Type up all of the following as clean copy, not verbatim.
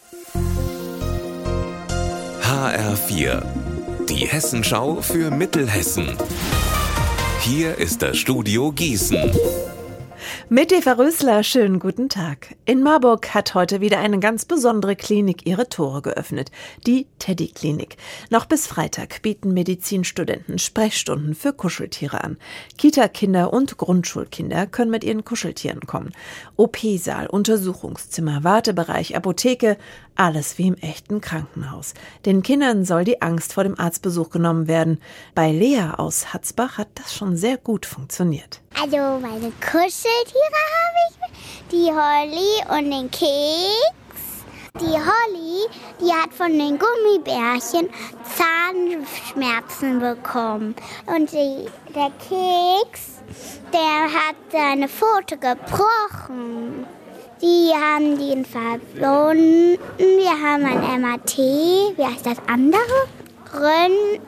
HR4, die Hessenschau für Mittelhessen. Hier ist das Studio Gießen. Mit Eva Rösler, schönen guten Tag. In Marburg hat heute wieder eine ganz besondere Klinik ihre Tore geöffnet, die Teddy-Klinik. Noch bis Freitag bieten Medizinstudenten Sprechstunden für Kuscheltiere an. Kita-Kinder und Grundschulkinder können mit ihren Kuscheltieren kommen. OP-Saal, Untersuchungszimmer, Wartebereich, Apotheke, alles wie im echten Krankenhaus. Den Kindern soll die Angst vor dem Arztbesuch genommen werden. Bei Lea aus Hatzbach hat das schon sehr gut funktioniert. Also meine Kuscheltiere habe ich, die Holly und den Keks. Die Holly, die hat von den Gummibärchen Zahnschmerzen bekommen. Und der Keks, der hat seine Pfote gebrochen. Die haben den verbunden. Wir haben ein MRT. Wie heißt das andere? Röntgen,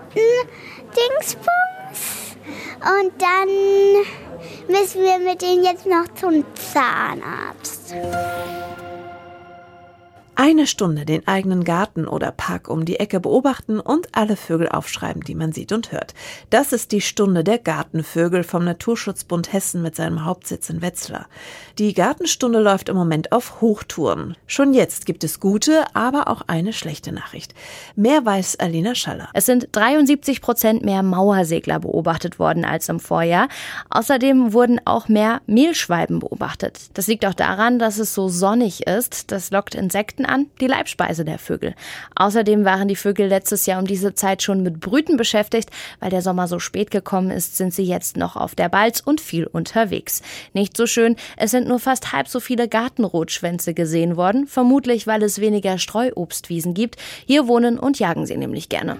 Dingsbums. Und dann müssen wir mit denen jetzt noch zum Zahnarzt. Eine Stunde den eigenen Garten oder Park um die Ecke beobachten und alle Vögel aufschreiben, die man sieht und hört. Das ist die Stunde der Gartenvögel vom Naturschutzbund Hessen mit seinem Hauptsitz in Wetzlar. Die Gartenstunde läuft im Moment auf Hochtouren. Schon jetzt gibt es gute, aber auch eine schlechte Nachricht. Mehr weiß Alina Schaller. Es sind 73% mehr Mauersegler beobachtet worden als im Vorjahr. Außerdem wurden auch mehr Mehlschwalben beobachtet. Das liegt auch daran, dass es so sonnig ist. Das lockt Insekten an, die Leibspeise der Vögel. Außerdem waren die Vögel letztes Jahr um diese Zeit schon mit Brüten beschäftigt. Weil der Sommer so spät gekommen ist, sind sie jetzt noch auf der Balz und viel unterwegs. Nicht so schön, es sind nur fast halb so viele Gartenrotschwänze gesehen worden, vermutlich weil es weniger Streuobstwiesen gibt. Hier wohnen und jagen sie nämlich gerne.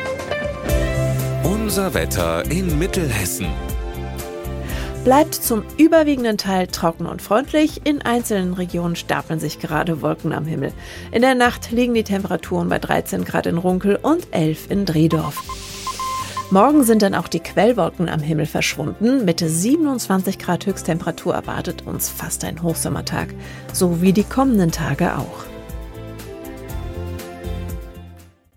Unser Wetter in Mittelhessen. Bleibt zum überwiegenden Teil trocken und freundlich. In einzelnen Regionen stapeln sich gerade Wolken am Himmel. In der Nacht liegen die Temperaturen bei 13 Grad in Runkel und 11 in Driedorf. Morgen sind dann auch die Quellwolken am Himmel verschwunden. Mit 27 Grad Höchsttemperatur erwartet uns fast ein Hochsommertag. So wie die kommenden Tage auch.